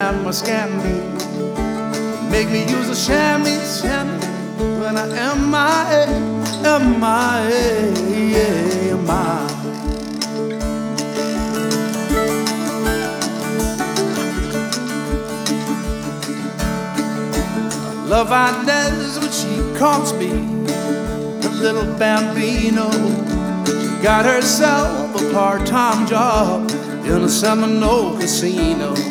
scam or scam me. Make me use a chamois when I am my Love Inez, what she calls me, a little bambino. She got herself a part-time job in a Seminole casino.